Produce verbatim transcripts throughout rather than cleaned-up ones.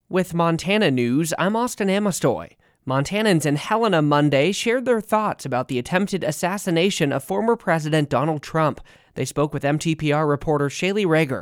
With Montana News, I'm Austin Amestoy. Montanans in Helena Monday shared their thoughts about the attempted assassination of former President Donald Trump. They spoke with M T P R reporter Shaylee Rager.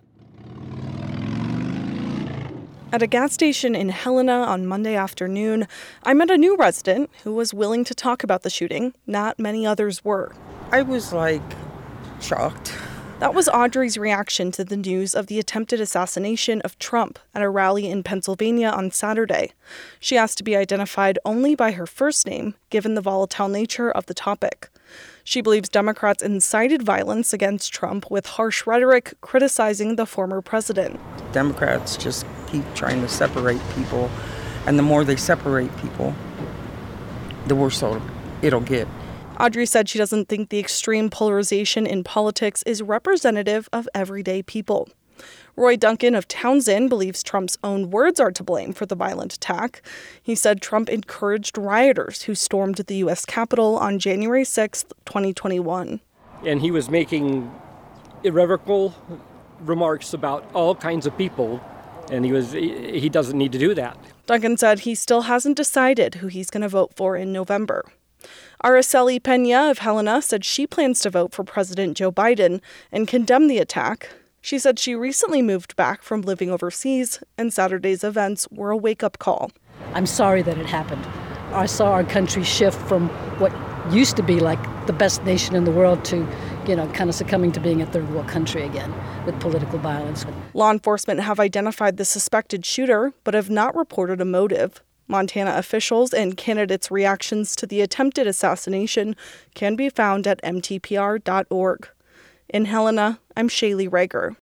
At a gas station in Helena on Monday afternoon, I met a new resident who was willing to talk about the shooting. Not many others were. I was, like, shocked. That was Audrey's reaction to the news of the attempted assassination of Trump at a rally in Pennsylvania on Saturday. She asked to be identified only by her first name, given the volatile nature of the topic. She believes Democrats incited violence against Trump with harsh rhetoric criticizing the former president. Democrats just keep trying to separate people, and the more they separate people, the worse it'll get. Audrey said she doesn't think the extreme polarization in politics is representative of everyday people. Roy Duncan of Townsend believes Trump's own words are to blame for the violent attack. He said Trump encouraged rioters who stormed the U S Capitol on January sixth, twenty twenty-one. And he was making irrevocable remarks about all kinds of people, and he was he doesn't need to do that. Duncan said he still hasn't decided who he's going to vote for in November. Araceli Pena of Helena said she plans to vote for President Joe Biden and condemn the attack. She said she recently moved back from living overseas, and Saturday's events were a wake-up call. I'm sorry that it happened. I saw our country shift from what used to be like the best nation in the world to, you know, kind of succumbing to being a third world country again with political violence. Law enforcement have identified the suspected shooter, but have not reported a motive. Montana officials and candidates' reactions to the attempted assassination can be found at M T P R dot org. In Helena, I'm Shaylee Rager.